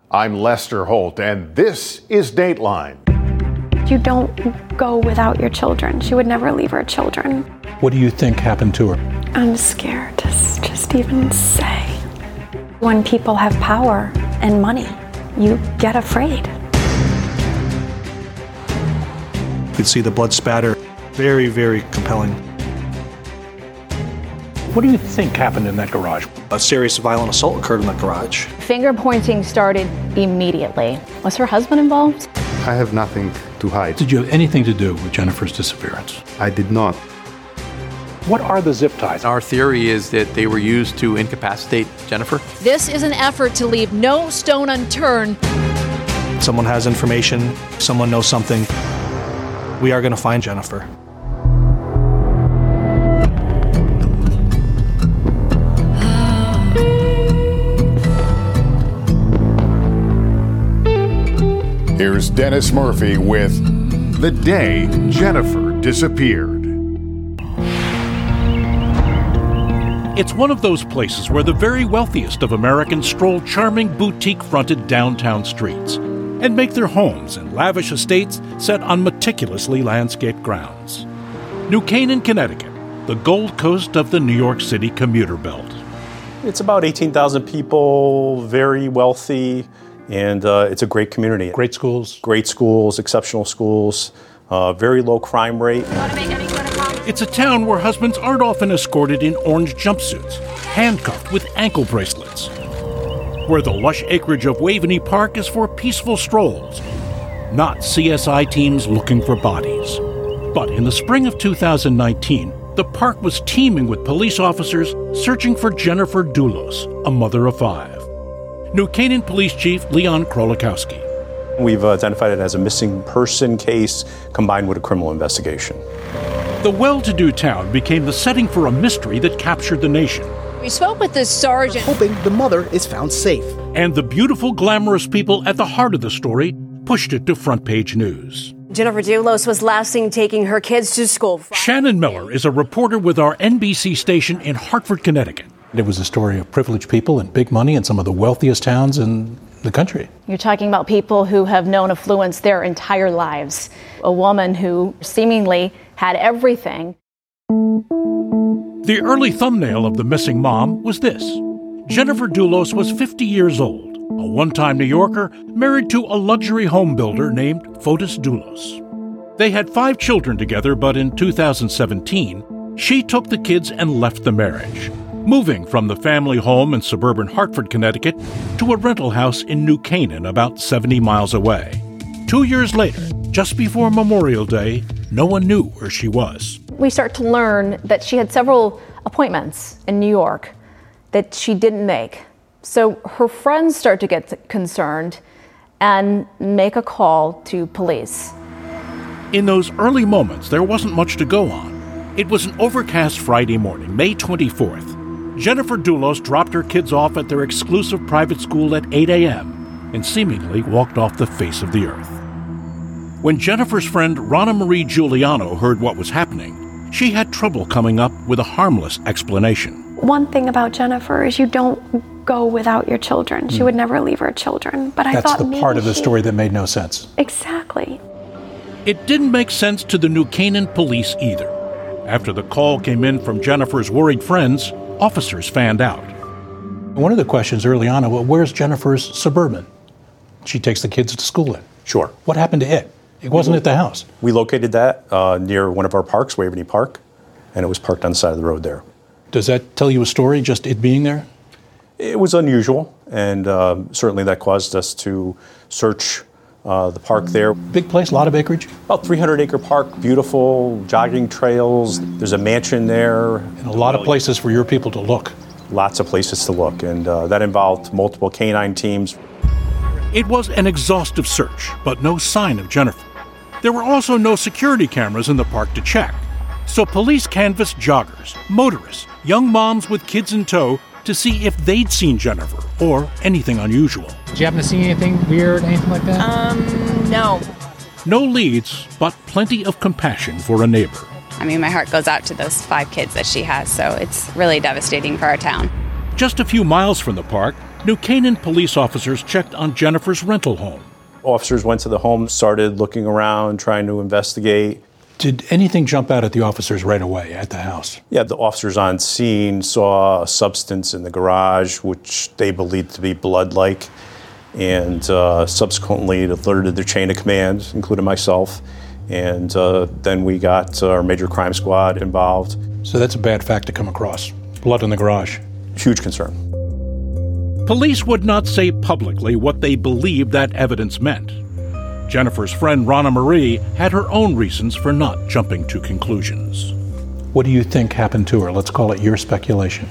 I'm Lester Holt, and this is Dateline. You don't go without your children. She would never leave her children. What do you think happened to her? I'm scared to just even say. When people have power and money, you get afraid. You could see the blood spatter. Very, very compelling. What do you think happened in that garage? A serious violent assault occurred in that garage. Finger pointing started immediately. Was her husband involved? I have nothing to hide. Did you have anything to do with Jennifer's disappearance? I did not. What are the zip ties? Our theory is that they were used to incapacitate Jennifer. This is an effort to leave no stone unturned. Someone has information, someone knows something. We are going to find Jennifer. Here's Dennis Murphy with The Day Jennifer Disappeared. It's one of those places where the very wealthiest of Americans stroll charming boutique-fronted downtown streets and make their homes in lavish estates set on meticulously landscaped grounds. New Canaan, Connecticut, the Gold Coast of the New York City commuter belt. It's about 18,000 people, very wealthy, and it's a great community. Great schools. Great schools, exceptional schools, very low crime rate. It's a town where husbands aren't often escorted in orange jumpsuits, handcuffed with ankle bracelets. Where the lush acreage of Waveney Park is for peaceful strolls, not CSI teams looking for bodies. But in the spring of 2019, the park was teeming with police officers searching for Jennifer Dulos, a mother of 5. New Canaan Police Chief Leon Krolikowski. We've identified it as a missing person case combined with a criminal investigation. The well-to-do town became the setting for a mystery that captured the nation. We spoke with the sergeant, hoping the mother is found safe. And the beautiful, glamorous people at the heart of the story pushed it to front-page news. Jennifer Dulos was last seen taking her kids to school. Shannon Miller is a reporter with our NBC station in Hartford, Connecticut. It was a story of privileged people and big money in some of the wealthiest towns in the country. You're talking about people who have known affluence their entire lives. A woman who seemingly had everything. The early thumbnail of the missing mom was this. Jennifer Dulos was 50 years old, a one-time New Yorker married to a luxury home builder named Fotis Dulos. They had 5 children together, but in 2017, she took the kids and left the marriage, moving from the family home in suburban Hartford, Connecticut, to a rental house in New Canaan, about 70 miles away. 2 years later, just before Memorial Day, no one knew where she was. We start to learn that she had several appointments in New York that she didn't make. So her friends start to get concerned and make a call to police. In those early moments, there wasn't much to go on. It was an overcast Friday morning, May 24th. Jennifer Dulos dropped her kids off at their exclusive private school at 8 a.m. and seemingly walked off the face of the earth. When Jennifer's friend Rana Marie Giuliano heard what was happening, she had trouble coming up with a harmless explanation. One thing about Jennifer is you don't go without your children. She would never leave her children. But I thought that's the part of the story that made no sense. Exactly. It didn't make sense to the New Canaan police either. After the call came in from Jennifer's worried friends, officers fanned out. One of the questions early on, well, where's Jennifer's Suburban? She takes the kids to school in. Sure. What happened to it? It wasn't at the house. We located that near one of our parks, Waveney Park, and it was parked on the side of the road there. Does that tell you a story, just it being there? It was unusual, and certainly that caused us to search the park there. Big place, a lot of acreage? About 300-acre park, beautiful, jogging trails. There's a mansion there. And a lot of places for your people to look. Lots of places to look, and that involved multiple canine teams. It was an exhaustive search, but no sign of Jennifer. There were also no security cameras in the park to check. So police canvassed joggers, motorists, young moms with kids in tow to see if they'd seen Jennifer or anything unusual. Did you happen to see anything weird, anything like that? No. No leads, but plenty of compassion for a neighbor. I mean, my heart goes out to those 5 kids that she has, so it's really devastating for our town. Just a few miles from the park, New Canaan police officers checked on Jennifer's rental home. Officers went to the home, started looking around, trying to investigate. Did anything jump out at the officers right away at the house? Yeah, the officers on scene saw a substance in the garage, which they believed to be blood-like, and subsequently it alerted the chain of command, including myself, and then we got our major crime squad involved. So that's a bad fact to come across. Blood in the garage. Huge concern. Police would not say publicly what they believed that evidence meant. Jennifer's friend Rana Marie had her own reasons for not jumping to conclusions. What do you think happened to her? Let's call it your speculation.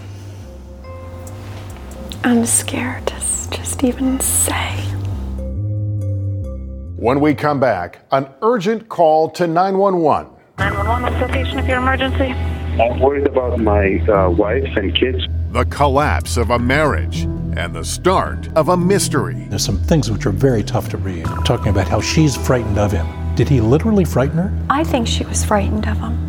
I'm scared to just even say. When we come back, an urgent call to 911. 911, what's the location of your emergency? I'm worried about my wife and kids. The collapse of a marriage and the start of a mystery. There's some things which are very tough to read, talking about how she's frightened of him. Did he literally frighten her? I think she was frightened of him.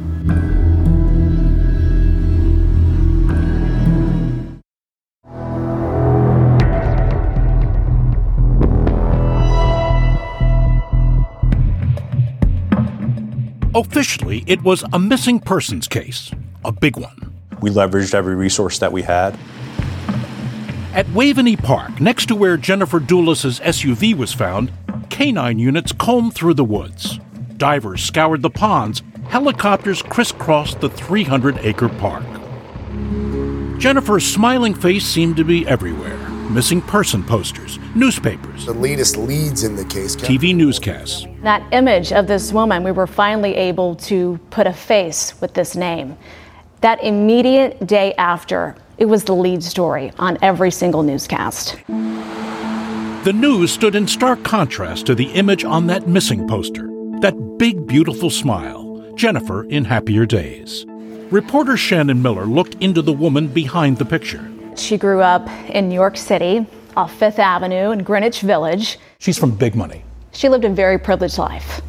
Officially, it was a missing persons case, a big one. We leveraged every resource that we had. At Waveney Park, next to where Jennifer Dulos' SUV was found, canine units combed through the woods. Divers scoured the ponds. Helicopters crisscrossed the 300-acre park. Jennifer's smiling face seemed to be everywhere. Missing person posters, newspapers, the latest leads in the case, TV newscasts. That image of this woman, we were finally able to put a face with this name. That immediate day after, it was the lead story on every single newscast. The news stood in stark contrast to the image on that missing poster. That big, beautiful smile, Jennifer in happier days. Reporter Shannon Miller looked into the woman behind the picture. She grew up in New York City, off Fifth Avenue in Greenwich Village. She's from big money. She lived a very privileged life.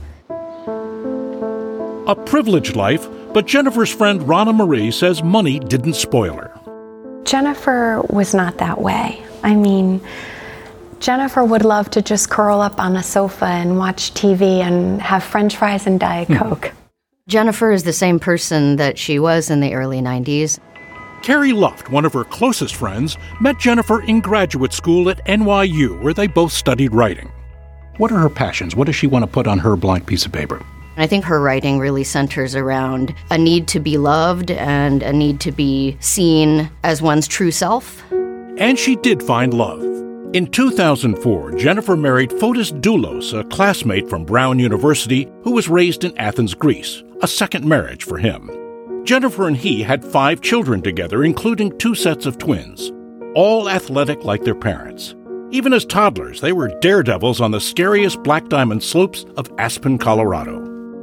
A privileged life, but Jennifer's friend Rana Marie says money didn't spoil her. Jennifer was not that way. I mean, Jennifer would love to just curl up on a sofa and watch TV and have French fries and Diet Coke. Jennifer is the same person that she was in the early 90s. Carrie Luft, one of her closest friends, met Jennifer in graduate school at NYU, where they both studied writing. What are her passions? What does she want to put on her blank piece of paper? I think her writing really centers around a need to be loved and a need to be seen as one's true self. And she did find love. In 2004, Jennifer married Fotis Dulos, a classmate from Brown University who was raised in Athens, Greece, a second marriage for him. Jennifer and he had 5 children together, including 2 sets of twins, all athletic like their parents. Even as toddlers, they were daredevils on the scariest black diamond slopes of Aspen, Colorado.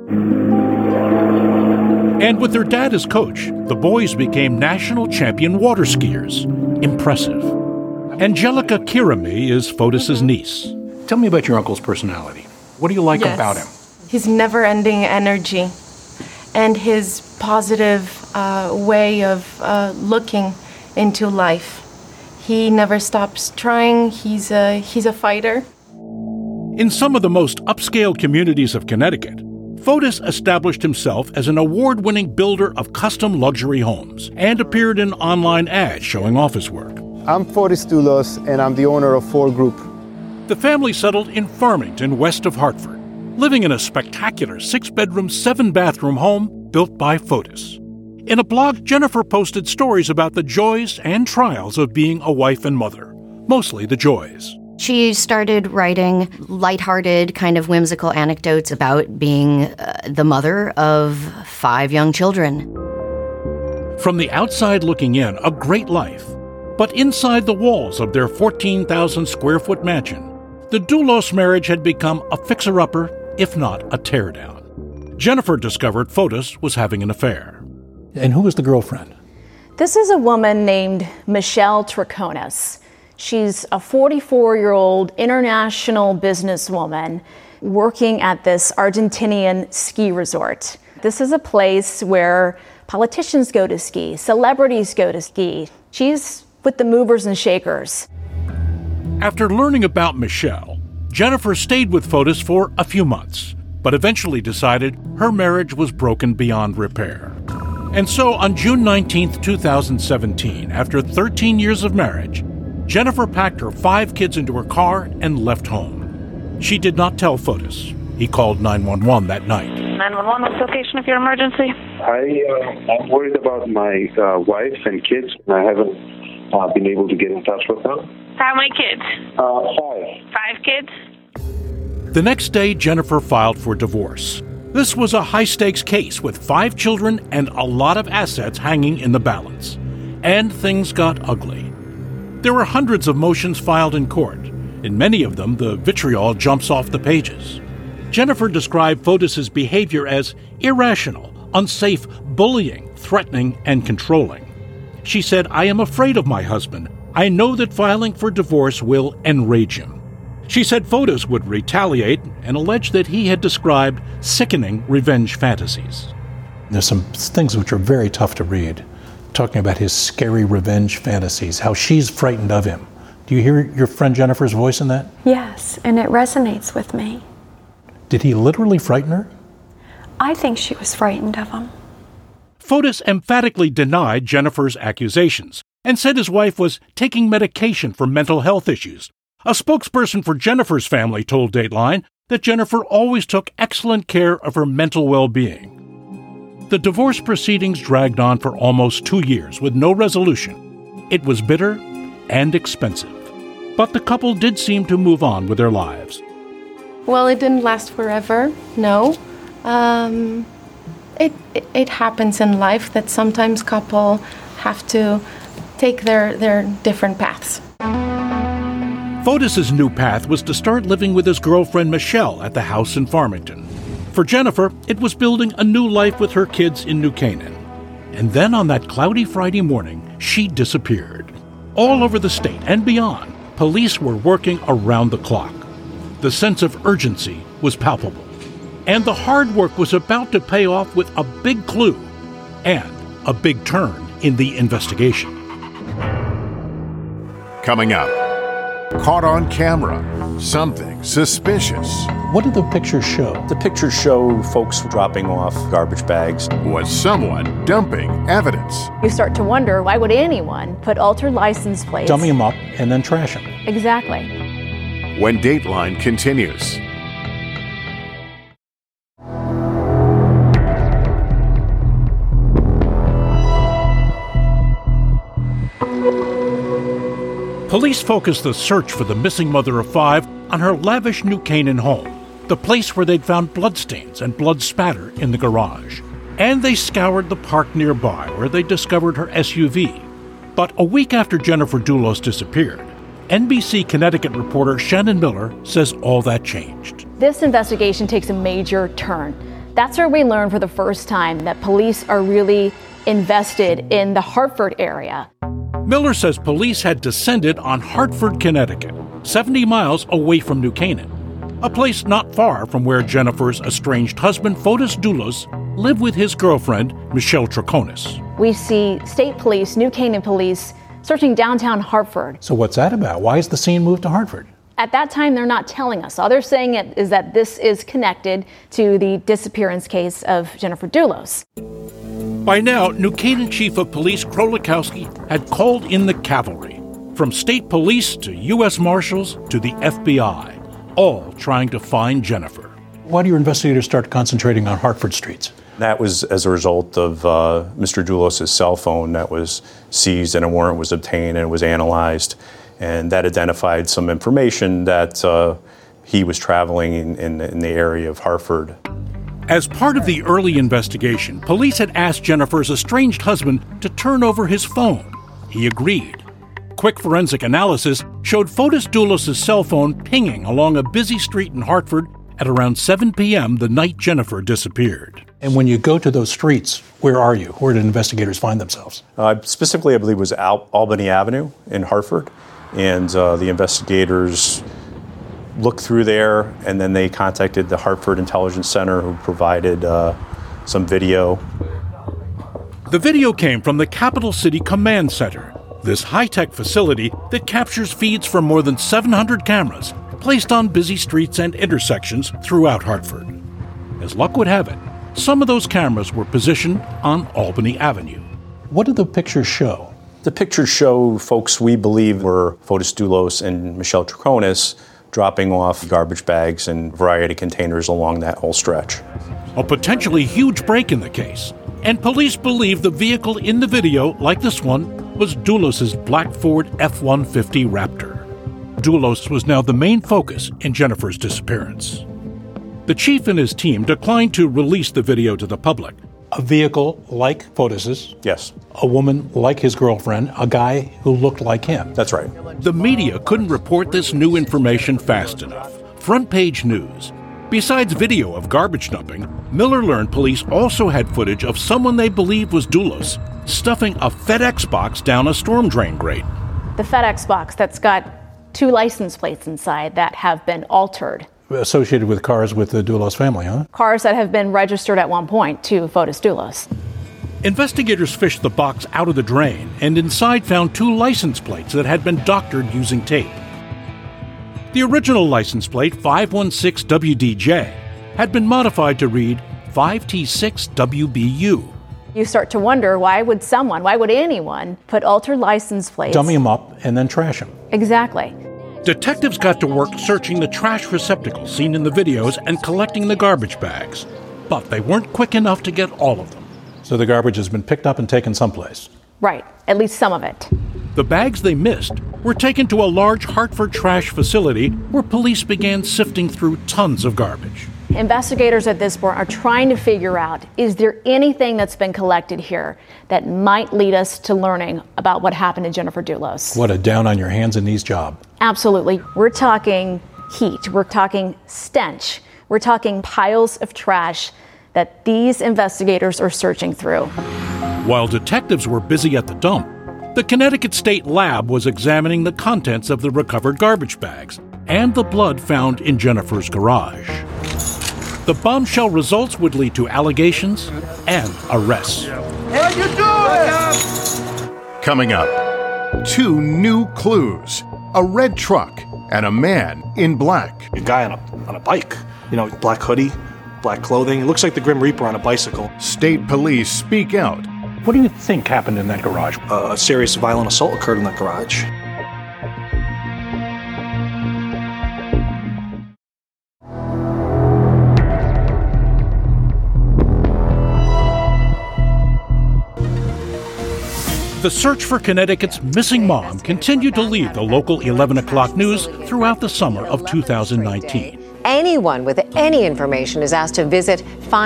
And with their dad as coach, the boys became national champion water skiers. Impressive. Angelica Kirami is Fotis' niece. Tell me about your uncle's personality. What do you like about him? His never-ending energy and his positive way of looking into life. He never stops trying. He's a fighter. In some of the most upscale communities of Connecticut, Fotis established himself as an award-winning builder of custom luxury homes and appeared in online ads showing off his work. I'm Fotis Dulos, and I'm the owner of 4 Group. The family settled in Farmington, west of Hartford, living in a spectacular 6-bedroom, 7-bathroom home built by Fotis. In a blog, Jennifer posted stories about the joys and trials of being a wife and mother, mostly the joys. She started writing lighthearted, kind of whimsical anecdotes about being the mother of 5 young children. From the outside looking in, a great life. But inside the walls of their 14,000-square-foot mansion, the Dulos marriage had become a fixer-upper, if not a teardown. Jennifer discovered Fotis was having an affair. And who was the girlfriend? This is a woman named Michelle Triconis. She's a 44-year-old international businesswoman working at this Argentinian ski resort. This is a place where politicians go to ski, celebrities go to ski. She's with the movers and shakers. After learning about Michelle, Jennifer stayed with Fotis for a few months, but eventually decided her marriage was broken beyond repair. And so on June 19, 2017, after 13 years of marriage, Jennifer packed her 5 kids into her car and left home. She did not tell Fotis. He called 911 that night. 911, what's the location of your emergency? I'm worried about my wife and kids. I haven't been able to get in touch with them. How many kids? 5. 5 kids? The next day, Jennifer filed for divorce. This was a high-stakes case with 5 children and a lot of assets hanging in the balance. And things got ugly. There were hundreds of motions filed in court. In many of them, the vitriol jumps off the pages. Jennifer described Fotis' behavior as irrational, unsafe, bullying, threatening, and controlling. She said, "I am afraid of my husband. I know that filing for divorce will enrage him." She said Fotis would retaliate and alleged that he had described sickening revenge fantasies. There's some things which are very tough to read, talking about his scary revenge fantasies, how she's frightened of him. Do you hear your friend Jennifer's voice in that? Yes, and it resonates with me. Did he literally frighten her? I think she was frightened of him. Fotis emphatically denied Jennifer's accusations and said his wife was taking medication for mental health issues. A spokesperson for Jennifer's family told Dateline that Jennifer always took excellent care of her mental well-being. The divorce proceedings dragged on for almost 2 years with no resolution. It was bitter and expensive. But the couple did seem to move on with their lives. Well, it didn't last forever, no. It happens in life that sometimes couple have to take their different paths. Fotis' new path was to start living with his girlfriend Michelle at the house in Farmington. For Jennifer, it was building a new life with her kids in New Canaan. And then on that cloudy Friday morning, she disappeared. All over the state and beyond, police were working around the clock. The sense of urgency was palpable. And the hard work was about to pay off with a big clue and a big turn in the investigation. Coming up, caught on camera, something suspicious. What did the pictures show? The pictures show folks dropping off garbage bags. Was someone dumping evidence? You start to wonder, why would anyone put altered license plates? Dummy them up and then trash them. Exactly. When Dateline continues. Police focused the search for the missing mother of 5 on her lavish New Canaan home, the place where they'd found bloodstains and blood spatter in the garage. And they scoured the park nearby where they discovered her SUV. But a week after Jennifer Dulos disappeared, NBC Connecticut reporter Shannon Miller says all that changed. This investigation takes a major turn. That's where we learn for the first time that police are really invested in the Hartford area. Miller says police had descended on Hartford, Connecticut, 70 miles away from New Canaan, a place not far from where Jennifer's estranged husband, Fotis Dulos, lived with his girlfriend, Michelle Troconis. We see state police, New Canaan police, searching downtown Hartford. So what's that about? Why is the scene moved to Hartford? At that time, they're not telling us. All they're saying is that this is connected to the disappearance case of Jennifer Dulos. By now, New Canaan Chief of Police Krolikowski had called in the cavalry, from state police to U.S. Marshals to the FBI, all trying to find Jennifer. Why do your investigators start concentrating on Hartford streets? That was as a result of Mr. Dulos' cell phone that was seized and a warrant was obtained and was analyzed. And that identified some information that he was traveling in the area of Hartford. As part of the early investigation, police had asked Jennifer's estranged husband to turn over his phone. He agreed. Quick forensic analysis showed Fotis Dulos' cell phone pinging along a busy street in Hartford at around 7 p.m. the night Jennifer disappeared. And when you go to those streets, where are you? Where did investigators find themselves? Specifically, I believe it was Albany Avenue in Hartford. And the investigators looked through there, and then they contacted the Hartford Intelligence Center, who provided some video. The video came from the Capital City Command Center. this high-tech facility that captures feeds from more than 700 cameras placed on busy streets and intersections throughout Hartford. As luck would have it, some of those cameras were positioned on Albany Avenue. What did the pictures show? The pictures show folks we believe were Fotis Dulos and Michelle Troconis dropping off garbage bags and variety containers along that whole stretch. A potentially huge break in the case, and police believe the vehicle in the video, like this one, was Dulos' black Ford F-150 Raptor. Dulos was now the main focus in Jennifer's disappearance. The chief and his team declined to release the video to the public. A vehicle like Fotis's. Yes. A woman like his girlfriend, a guy who looked like him. That's right. The media couldn't report this new information fast enough. Front page news. Besides video of garbage dumping, Miller learned police also had footage of someone they believed was Dulos stuffing a FedEx box down a storm drain grate. The FedEx box that's got 2 license plates inside that have been altered. Associated with cars with the Dulos family, huh? Cars that have been registered at one point to Fotis Dulos. Investigators fished the box out of the drain and inside found 2 license plates that had been doctored using tape. The original license plate, 516WDJ, had been modified to read 5T6WBU. You start to wonder, why would anyone put altered license plates? Dummy them up and then trash them. Exactly. Detectives got to work searching the trash receptacles seen in the videos and collecting the garbage bags. But they weren't quick enough to get all of them. So the garbage has been picked up and taken someplace. Right, at least some of it. The bags they missed were taken to a large Hartford trash facility where police began sifting through tons of garbage. Investigators at this point are trying to figure out, is there anything that's been collected here that might lead us to learning about what happened to Jennifer Dulos? What a down on your hands and knees job. Absolutely. We're talking heat. We're talking stench. We're talking piles of trash that these investigators are searching through. While detectives were busy at the dump, the Connecticut State Lab was examining the contents of the recovered garbage bags and the blood found in Jennifer's garage. The bombshell results would lead to allegations and arrests. How you doing? Coming up, 2 new clues: a red truck and a man in black. A guy on a bike, black hoodie, black clothing. It looks like the Grim Reaper on a bicycle. State police speak out. What do you think happened in that garage? A serious violent assault occurred in that garage. The search for Connecticut's missing mom continued to lead the local 11 o'clock news throughout the summer of 2019. Anyone with any information is asked to visit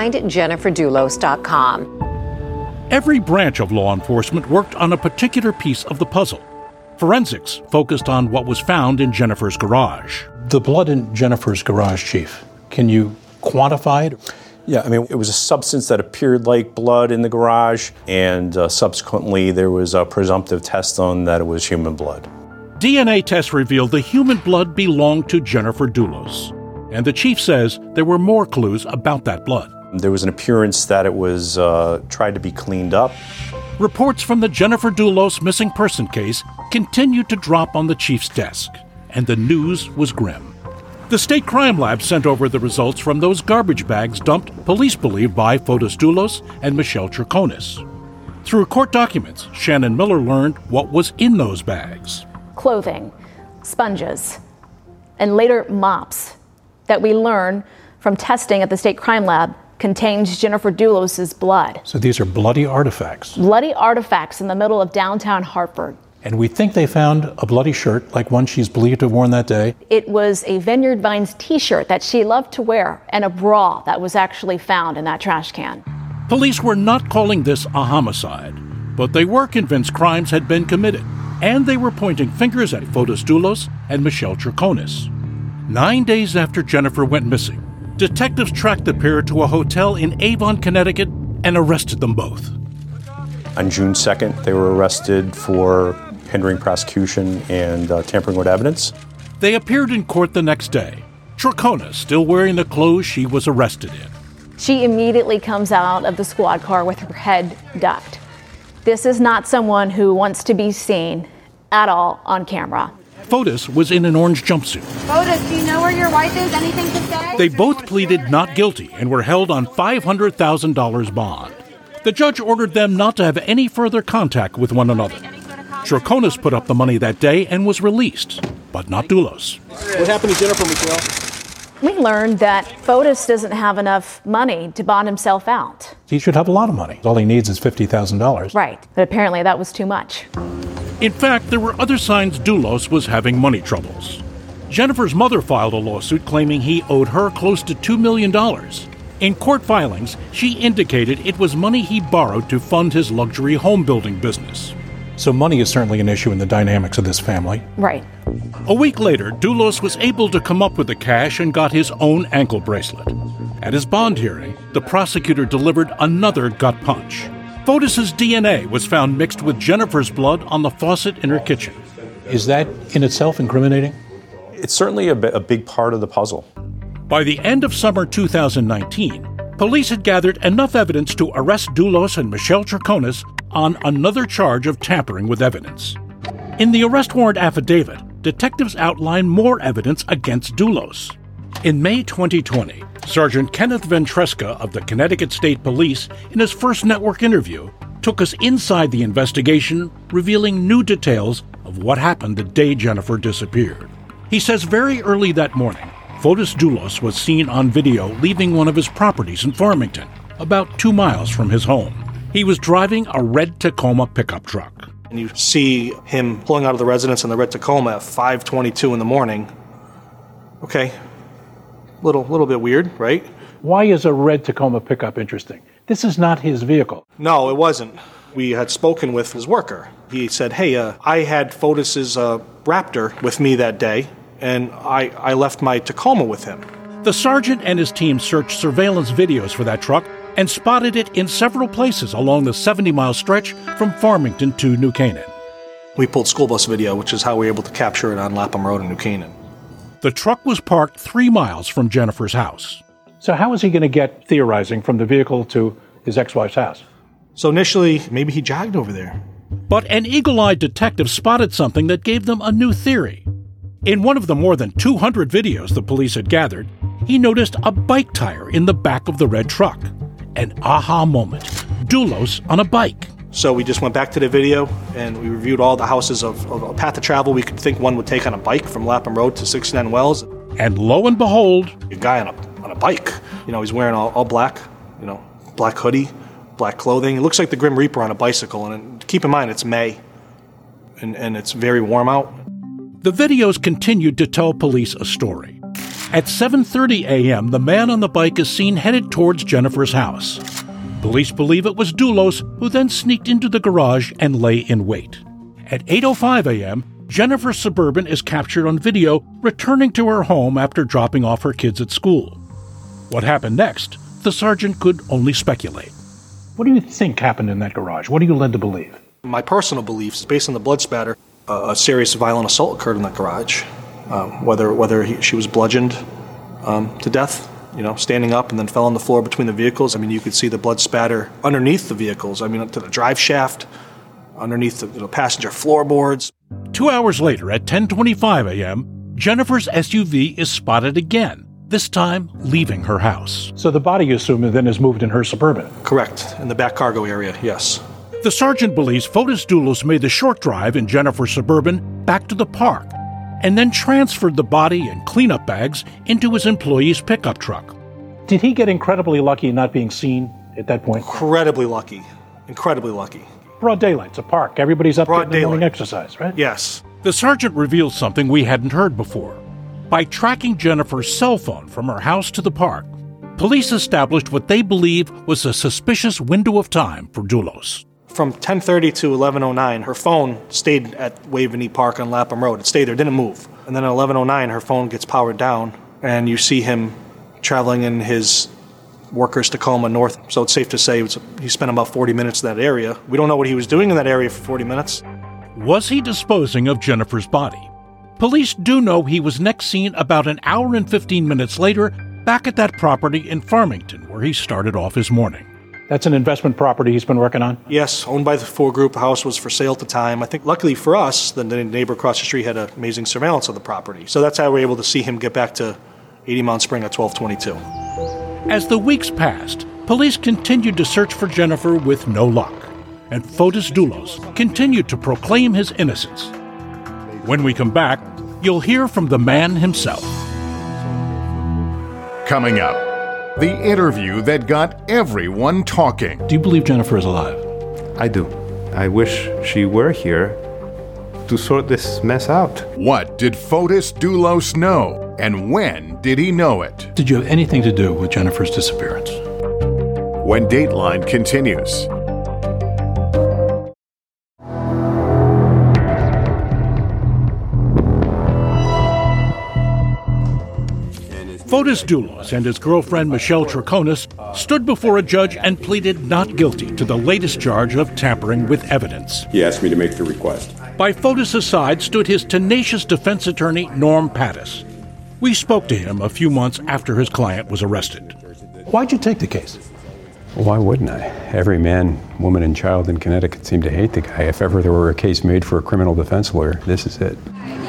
findjenniferdulos.com. Every branch of law enforcement worked on a particular piece of the puzzle. Forensics focused on what was found in Jennifer's garage. The blood in Jennifer's garage, Chief, can you quantify it? Yeah, it was a substance that appeared like blood in the garage, and subsequently there was a presumptive test on that it was human blood. DNA tests revealed the human blood belonged to Jennifer Dulos, and the chief says there were more clues about that blood. There was an appearance that it was tried to be cleaned up. Reports from the Jennifer Dulos missing person case continued to drop on the chief's desk, and the news was grim. The State Crime Lab sent over the results from those garbage bags dumped, police believe, by Fotis Dulos and Michelle Troconis. Through court documents, Shannon Miller learned what was in those bags. Clothing, sponges, and later mops that we learn from testing at the State Crime Lab contains Jennifer Dulos' blood. So these are bloody artifacts. Bloody artifacts in the middle of downtown Hartford. And we think they found a bloody shirt, like one she's believed to have worn that day. It was a Vineyard Vines t-shirt that she loved to wear, and a bra that was actually found in that trash can. Police were not calling this a homicide, but they were convinced crimes had been committed, and they were pointing fingers at Fotis Dulos and Michelle Troconis. 9 days after Jennifer went missing, detectives tracked the pair to a hotel in Avon, Connecticut, and arrested them both. On June 2nd, they were arrested for hindering prosecution and tampering with evidence. They appeared in court the next day, Troconis still wearing the clothes she was arrested in. She immediately comes out of the squad car with her head ducked. This is not someone who wants to be seen at all on camera. Fotis was in an orange jumpsuit. Fotis, do you know where your wife is? Anything to say? They both pleaded not guilty and were held on $500,000 bond. The judge ordered them not to have any further contact with one another. Troconis put up the money that day and was released, but not Doulos. What happened to Jennifer, Michelle? We learned that Fotis doesn't have enough money to bond himself out. He should have a lot of money. All he needs is $50,000. Right, but apparently that was too much. In fact, there were other signs Doulos was having money troubles. Jennifer's mother filed a lawsuit claiming he owed her close to $2 million. In court filings, she indicated it was money he borrowed to fund his luxury home building business. So money is certainly an issue in the dynamics of this family. Right. A week later, Doulos was able to come up with the cash and got his own ankle bracelet. At his bond hearing, the prosecutor delivered another gut punch. Fotis's DNA was found mixed with Jennifer's blood on the faucet in her kitchen. Is that in itself incriminating? It's certainly a big part of the puzzle. By the end of summer 2019, police had gathered enough evidence to arrest Doulos and Michelle Troconis on another charge of tampering with evidence. In the arrest warrant affidavit, detectives outlined more evidence against Doulos. In May 2020, Sergeant Kenneth Ventresca of the Connecticut State Police, in his first network interview, took us inside the investigation, revealing new details of what happened the day Jennifer disappeared. He says very early that morning, Fotis Doulos was seen on video leaving one of his properties in Farmington, about 2 miles from his home. He was driving a red Tacoma pickup truck. And you see him pulling out of the residence in the red Tacoma at 5:22 in the morning. Okay, little bit weird, right? Why is a red Tacoma pickup interesting? This is not his vehicle. No, it wasn't. We had spoken with his worker. He said, hey, I had Fotis's Raptor with me that day, and I left my Tacoma with him. The sergeant and his team searched surveillance videos for that truck and spotted it in several places along the 70-mile stretch from Farmington to New Canaan. We pulled school bus video, which is how we were able to capture it on Lapham Road in New Canaan. The truck was parked 3 miles from Jennifer's house. So how is he going to get, theorizing, from the vehicle to his ex-wife's house? So initially, maybe he jogged over there. But an eagle-eyed detective spotted something that gave them a new theory. In one of the more than 200 videos the police had gathered, he noticed a bike tire in the back of the red truck. An aha moment. Doulos on a bike. So we just went back to the video and we reviewed all the houses of a path of travel we could think one would take on a bike from Lapham Road to 69 Wells. And lo and behold, a guy on a bike. You know, he's wearing all black, black hoodie, black clothing. It looks like the Grim Reaper on a bicycle. And keep in mind, it's May and it's very warm out. The videos continued to tell police a story. At 7:30 a.m., the man on the bike is seen headed towards Jennifer's house. Police believe it was Doulos, who then sneaked into the garage and lay in wait. At 8:05 a.m., Jennifer's Suburban is captured on video returning to her home after dropping off her kids at school. What happened next, the sergeant could only speculate. What do you think happened in that garage? What are you led to believe? My personal beliefs, based on the blood spatter, a serious violent assault occurred in that garage. Whether she was bludgeoned to death, standing up and then fell on the floor between the vehicles. I mean, you could see the blood spatter underneath the vehicles. I mean, to the drive shaft, underneath the passenger floorboards. 2 hours later, at 10:25 a.m., Jennifer's SUV is spotted again, this time leaving her house. So the body, you assume, then is moved in her Suburban? Correct, in the back cargo area, yes. The sergeant believes Fotis Doulos made the short drive in Jennifer's Suburban back to the park, and then transferred the body and cleanup bags into his employee's pickup truck. Did he get incredibly lucky not being seen at that point? Incredibly lucky. Broad daylight, it's a park. Everybody's up Broad getting morning exercise, right? Yes. The sergeant revealed something we hadn't heard before. By tracking Jennifer's cell phone from her house to the park, police established what they believe was a suspicious window of time for Doulos. From 10:30 to 11:09, her phone stayed at Waveney Park on Lapham Road. It stayed there, didn't move. And then at 11:09, her phone gets powered down, and you see him traveling in his worker's Tacoma north. So it's safe to say he spent about 40 minutes in that area. We don't know what he was doing in that area for 40 minutes. Was he disposing of Jennifer's body? Police do know he was next seen about an hour and 15 minutes later back at that property in Farmington where he started off his morning. That's an investment property he's been working on? Yes, owned by the Ford Group. The house was for sale at the time. I think luckily for us, the neighbor across the street had amazing surveillance of the property. So that's how we were able to see him get back to 80 Mount Spring at 12:22. As the weeks passed, police continued to search for Jennifer with no luck, and Fotis Doulos continued to proclaim his innocence. When we come back, you'll hear from the man himself. Coming up, the interview that got everyone talking. Do you believe Jennifer is alive? I do. I wish she were here to sort this mess out. What did Fotis Doulos know, and when did he know it? Did you have anything to do with Jennifer's disappearance? When Dateline continues. Fotis Doulos and his girlfriend Michelle Troconis stood before a judge and pleaded not guilty to the latest charge of tampering with evidence. He asked me to make the request. By Fotis' side stood his tenacious defense attorney, Norm Pattis. We spoke to him a few months after his client was arrested. Why'd you take the case? Why wouldn't I? Every man, woman, and child in Connecticut seemed to hate the guy. If ever there were a case made for a criminal defense lawyer, this is it.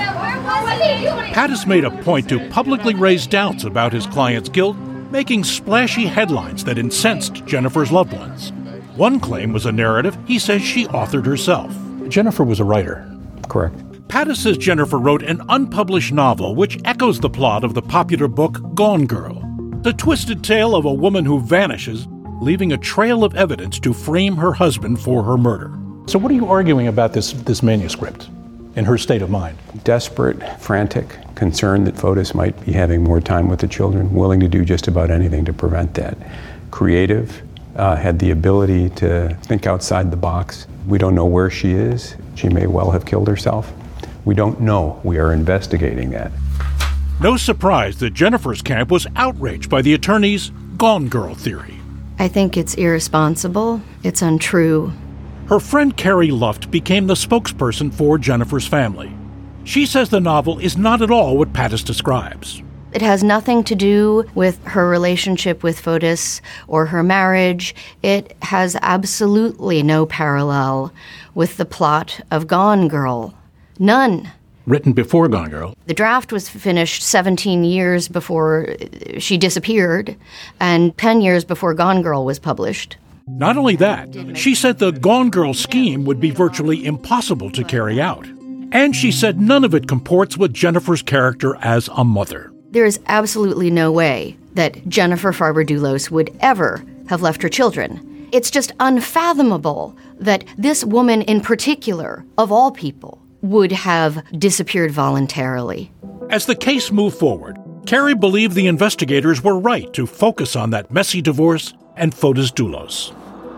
Pattis made a point to publicly raise doubts about his client's guilt, making splashy headlines that incensed Jennifer's loved ones. One claim was a narrative he says she authored herself. Jennifer was a writer. Correct. Pattis says Jennifer wrote an unpublished novel which echoes the plot of the popular book Gone Girl, the twisted tale of a woman who vanishes, leaving a trail of evidence to frame her husband for her murder. So what are you arguing about this manuscript in her state of mind? Desperate, frantic, concerned that Fotis might be having more time with the children, willing to do just about anything to prevent that. Creative, had the ability to think outside the box. We don't know where she is. She may well have killed herself. We don't know. We are investigating that. No surprise that Jennifer's camp was outraged by the attorney's Gone Girl theory. I think it's irresponsible. It's untrue. Her friend Carrie Luft became the spokesperson for Jennifer's family. She says the novel is not at all what Pattis describes. It has nothing to do with her relationship with Fotis or her marriage. It has absolutely no parallel with the plot of Gone Girl. None. Written before Gone Girl. The draft was finished 17 years before she disappeared and 10 years before Gone Girl was published. Not only that, she said the Gone Girl scheme would be virtually impossible to carry out. And she said none of it comports with Jennifer's character as a mother. There is absolutely no way that Jennifer Farber Doulos would ever have left her children. It's just unfathomable that this woman in particular, of all people, would have disappeared voluntarily. As the case moved forward, Carrie believed the investigators were right to focus on that messy divorce and Fotis Doulos.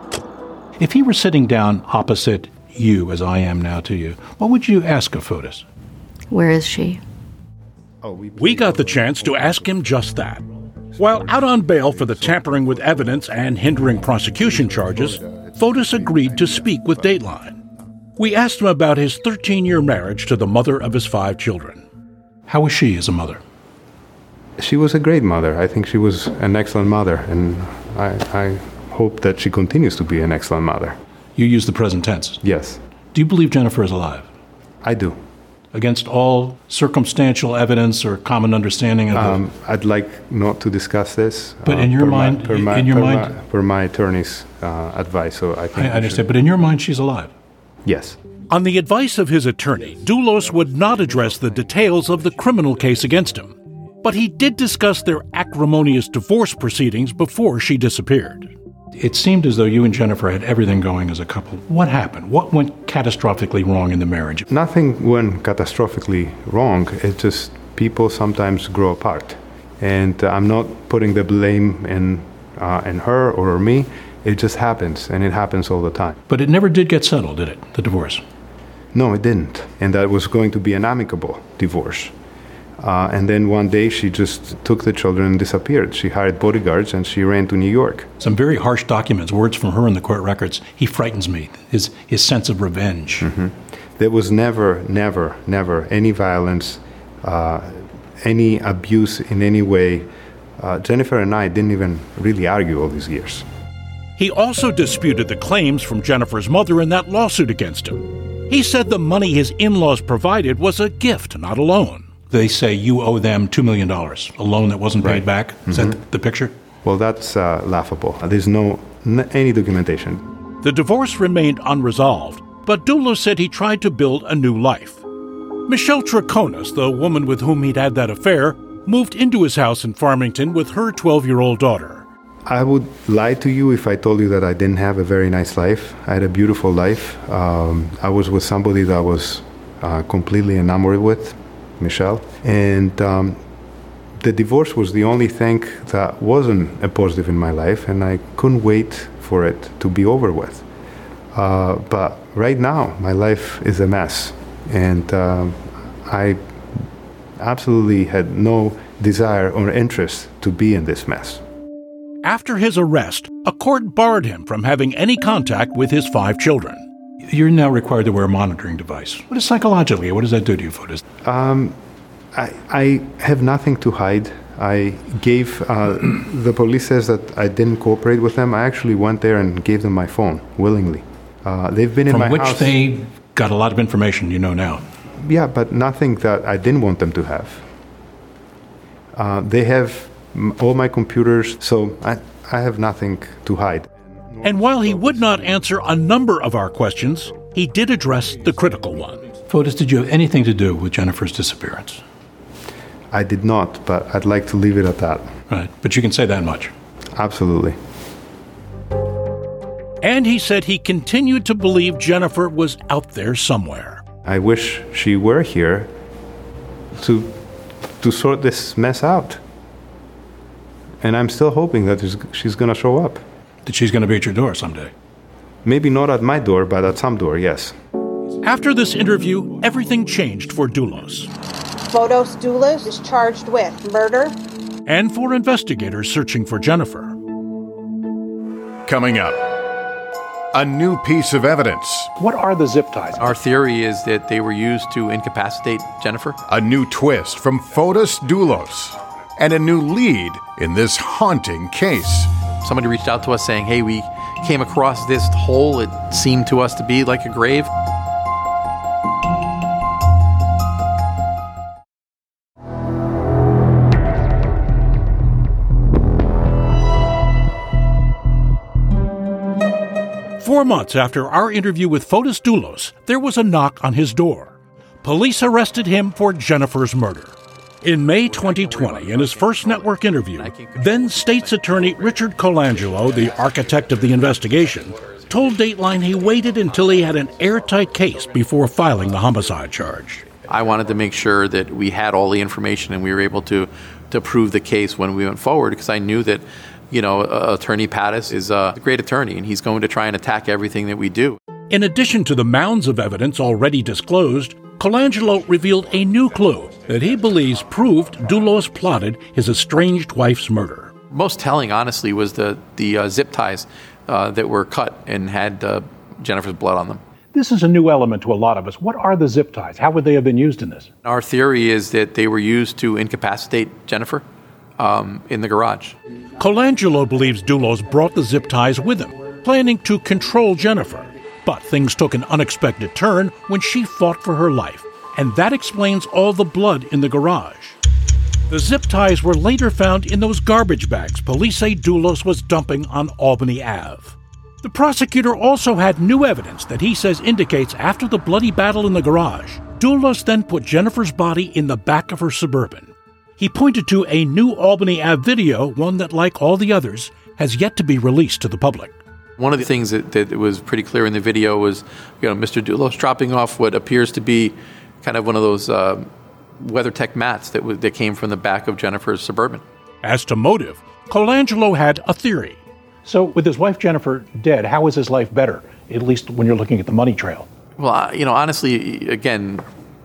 If he were sitting down opposite you, as I am now to you, what would you ask of Fotis? Where is she? We got the chance to ask him just that. While out on bail for the tampering with evidence and hindering prosecution charges, Fotis agreed to speak with Dateline. We asked him about his 13-year marriage to the mother of his 5 children. How was she as a mother? She was a great mother. I think she was an excellent mother, and I hope that she continues to be an excellent mother. You use the present tense? Yes. Do you believe Jennifer is alive? I do. Against all circumstantial evidence or common understanding of I'd like not to discuss this. But in your mind, per my attorney's advice, so I think I understand. But in your mind, she's alive. Yes. On the advice of his attorney, Doulos would not address the details of the criminal case against him. But he did discuss their acrimonious divorce proceedings before she disappeared. It seemed as though you and Jennifer had everything going as a couple. What happened? What went catastrophically wrong in the marriage? Nothing went catastrophically wrong. It's just people sometimes grow apart. And I'm not putting the blame in her or me. It just happens, and it happens all the time. But it never did get settled, did it, the divorce? No, it didn't. And that was going to be an amicable divorce. And then one day she just took the children and disappeared. She hired bodyguards and she ran to New York. Some very harsh documents, words from her in the court records. He frightens me, his sense of revenge. Mm-hmm. There was never any violence, any abuse in any way. Jennifer and I didn't even really argue all these years. He also disputed the claims from Jennifer's mother in that lawsuit against him. He said the money his in-laws provided was a gift, not a loan. They say you owe them $2 million, a loan that wasn't paid back. Is that the picture? Well, that's laughable. There's any documentation. The divorce remained unresolved, but Doulos said he tried to build a new life. Michelle Troconis, the woman with whom he'd had that affair, moved into his house in Farmington with her 12-year-old daughter. I would lie to you if I told you that I didn't have a very nice life. I had a beautiful life. I was with somebody that I was completely enamored with, Michelle. And the divorce was the only thing that wasn't a positive in my life, and I couldn't wait for it to be over with. But right now, my life is a mess. And I absolutely had no desire or interest to be in this mess. After his arrest, a court barred him from having any contact with his 5 children. You're now required to wear a monitoring device. What does psychologically, what does that do to you, Fotis? I have nothing to hide. I gave, the police says that I didn't cooperate with them. I actually went there and gave them my phone willingly. They've been in my house. From which they got a lot of information you know now. Yeah, but nothing that I didn't want them to have. They have all my computers, so I have nothing to hide. And while he would not answer a number of our questions, he did address the critical one. Fotis, did you have anything to do with Jennifer's disappearance? I did not, but I'd like to leave it at that. Right, but you can say that much. Absolutely. And he said he continued to believe Jennifer was out there somewhere. I wish she were here to sort this mess out. And I'm still hoping that she's going to show up. That she's going to be at your door someday? Maybe not at my door, but at some door, yes. After this interview, everything changed for Doulos. Fotis Doulos is charged with murder. And for investigators searching for Jennifer. Coming up, a new piece of evidence. What are the zip ties? Our theory is that they were used to incapacitate Jennifer. A new twist from Fotis Doulos. And a new lead in this haunting case. Somebody reached out to us saying, hey, we came across this hole. It seemed to us to be like a grave. Four months after our interview with Fotis Doulos, there was a knock on his door. Police arrested him for Jennifer's murder. In May 2020, in his first network interview, then State's Attorney Richard Colangelo, the architect of the investigation, told Dateline he waited until he had an airtight case before filing the homicide charge. I wanted to make sure that we had all the information and we were able to prove the case when we went forward, because I knew that, Attorney Pattis is a great attorney and he's going to try and attack everything that we do. In addition to the mounds of evidence already disclosed, Colangelo revealed a new clue that he believes proved Doulos plotted his estranged wife's murder. Most telling, honestly, was the zip ties that were cut and had Jennifer's blood on them. This is a new element to a lot of us. What are the zip ties? How would they have been used in this? Our theory is that they were used to incapacitate Jennifer in the garage. Colangelo believes Doulos brought the zip ties with him, planning to control Jennifer. But things took an unexpected turn when she fought for her life, and that explains all the blood in the garage. The zip ties were later found in those garbage bags police say Doulos was dumping on Albany Ave. The prosecutor also had new evidence that he says indicates after the bloody battle in the garage, Doulos then put Jennifer's body in the back of her Suburban. He pointed to a new Albany Ave video, one that, like all the others, has yet to be released to the public. One of the things that was pretty clear in the video was, Mr. Doulos dropping off what appears to be kind of one of those WeatherTech mats that came from the back of Jennifer's Suburban. As to motive, Colangelo had a theory. So with his wife Jennifer dead, how is his life better, at least when you're looking at the money trail? Well, honestly, again,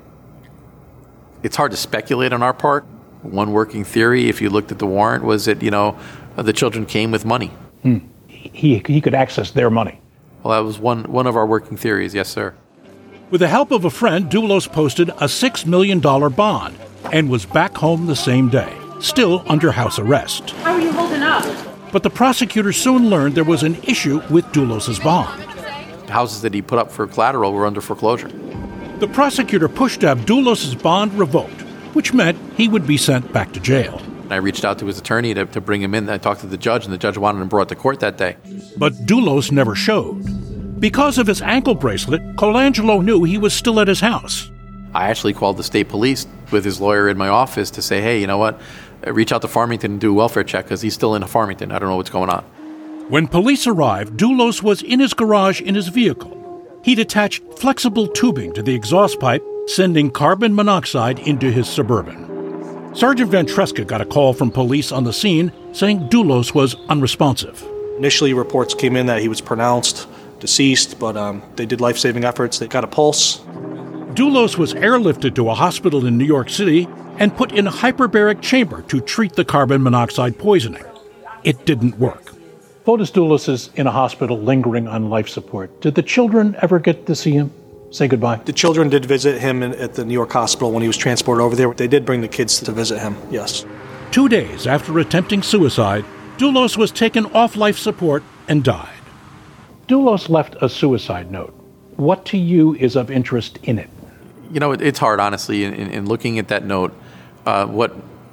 it's hard to speculate on our part. One working theory, if you looked at the warrant, was that, the children came with money. He could access their money. Well, that was one of our working theories, yes, sir. With the help of a friend, Doulos posted a $6 million bond and was back home the same day, still under house arrest. How are you holding up? But the prosecutor soon learned there was an issue with Doulos' bond. The houses that he put up for collateral were under foreclosure. The prosecutor pushed to have Doulos' bond revoked, which meant he would be sent back to jail. I reached out to his attorney to bring him in. I talked to the judge, and the judge wanted him brought to court that day. But Doulos never showed. Because of his ankle bracelet, Colangelo knew he was still at his house. I actually called the state police with his lawyer in my office to say, hey, you know what? Reach out to Farmington and do a welfare check because he's still in Farmington. I don't know what's going on. When police arrived, Doulos was in his garage in his vehicle. He'd attached flexible tubing to the exhaust pipe, sending carbon monoxide into his Suburban. Sergeant Ventresca got a call from police on the scene saying Doulos was unresponsive. Initially, reports came in that he was pronounced deceased, but they did life-saving efforts. They got a pulse. Doulos was airlifted to a hospital in New York City and put in a hyperbaric chamber to treat the carbon monoxide poisoning. It didn't work. Fotis Doulos is in a hospital lingering on life support. Did the children ever get to see him? Say goodbye? The children did visit him at the New York hospital when he was transported over there. They did bring the kids to visit him, yes. 2 days after attempting suicide, Doulos was taken off life support and died. Doulos left a suicide note. What to you is of interest in it? You know, it's hard, honestly, in looking at that note. What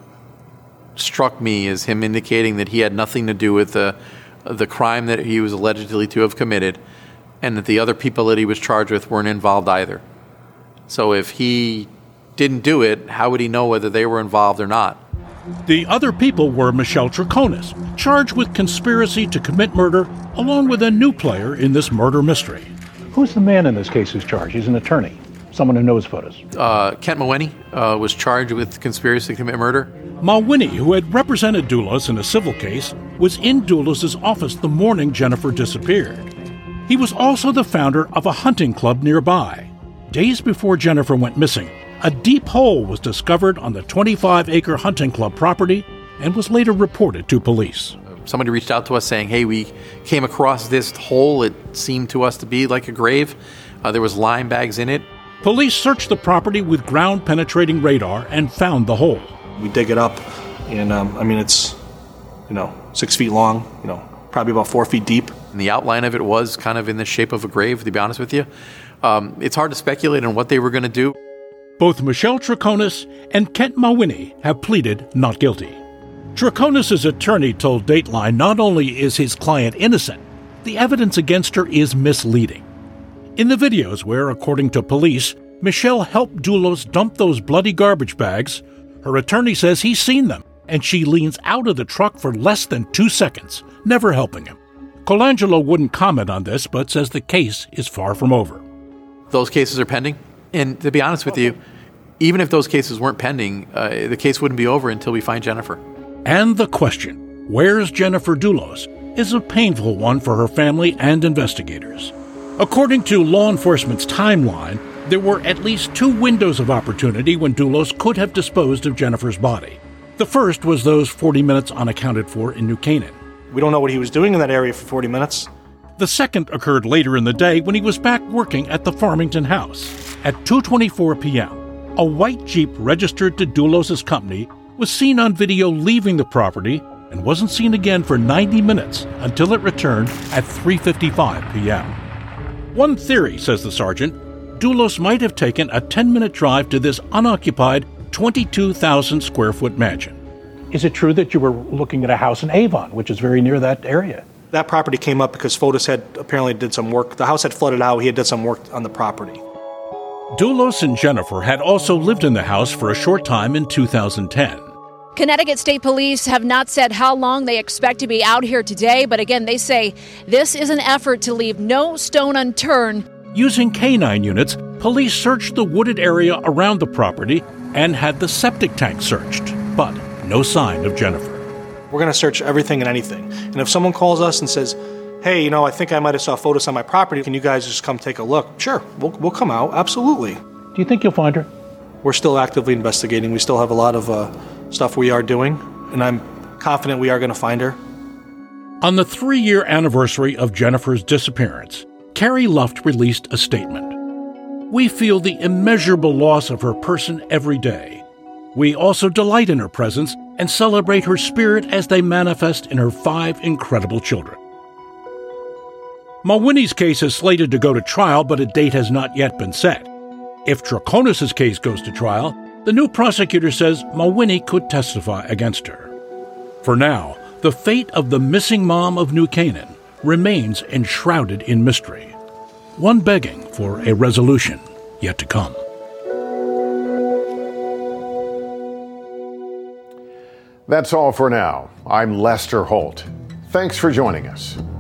struck me is him indicating that he had nothing to do with the crime that he was allegedly to have committed, and that the other people that he was charged with weren't involved either. So if he didn't do it, how would he know whether they were involved or not? The other people were Michelle Troconis, charged with conspiracy to commit murder, along with a new player in this murder mystery. Who's the man in this case who's charged? He's an attorney, someone who knows Fotis. Kent Mawhinney was charged with conspiracy to commit murder. Mawhinney, who had represented Doulos in a civil case, was in Doulos' office the morning Jennifer disappeared. He was also the founder of a hunting club nearby. Days before Jennifer went missing, a deep hole was discovered on the 25-acre hunting club property and was later reported to police. Somebody reached out to us saying, hey, we came across this hole. It seemed to us to be like a grave. There was lime bags in it. Police searched the property with ground-penetrating radar and found the hole. We dig it up, and it's, 6 feet long, probably about 4 feet deep. And the outline of it was kind of in the shape of a grave, to be honest with you. It's hard to speculate on what they were going to do. Both Michelle Troconis and Kent Mawhinney have pleaded not guilty. Troconis' attorney told Dateline not only is his client innocent, the evidence against her is misleading. In the videos where, according to police, Michelle helped Doulos dump those bloody garbage bags, her attorney says he's seen them, and she leans out of the truck for less than 2 seconds, never helping him. Colangelo wouldn't comment on this, but says the case is far from over. Those cases are pending, and to be honest with you, even if those cases weren't pending, the case wouldn't be over until we find Jennifer. And the question, where's Jennifer Doulos, is a painful one for her family and investigators. According to law enforcement's timeline, there were at least 2 windows of opportunity when Doulos could have disposed of Jennifer's body. The first was those 40 minutes unaccounted for in New Canaan. We don't know what he was doing in that area for 40 minutes. The second occurred later in the day when he was back working at the Farmington house. At 2:24 p.m., a white Jeep registered to Doulos' company was seen on video leaving the property and wasn't seen again for 90 minutes until it returned at 3:55 p.m. One theory, says the sergeant, Doulos might have taken a 10-minute drive to this unoccupied 22,000-square-foot mansion. Is it true that you were looking at a house in Avon, which is very near that area? That property came up because Fotis had apparently did some work. The house had flooded out. He had done some work on the property. Doulos and Jennifer had also lived in the house for a short time in 2010. Connecticut State Police have not said how long they expect to be out here today, but again, they say this is an effort to leave no stone unturned. Using canine units, police searched the wooded area around the property and had the septic tank searched, but no sign of Jennifer. We're going to search everything and anything. And if someone calls us and says, hey, I think I might have saw Fotis on my property, can you guys just come take a look? Sure, we'll come out, absolutely. Do you think you'll find her? We're still actively investigating. We still have a lot of stuff we are doing, and I'm confident we are going to find her. On the 3-year anniversary of Jennifer's disappearance, Carrie Luft released a statement. We feel the immeasurable loss of her person every day. We also delight in her presence and celebrate her spirit as they manifest in her 5 incredible children. Mawhinney's case is slated to go to trial, but a date has not yet been set. If Troconis' case goes to trial, the new prosecutor says Mawhinney could testify against her. For now, the fate of the missing mom of New Canaan remains enshrouded in mystery, one begging for a resolution yet to come. That's all for now. I'm Lester Holt. Thanks for joining us.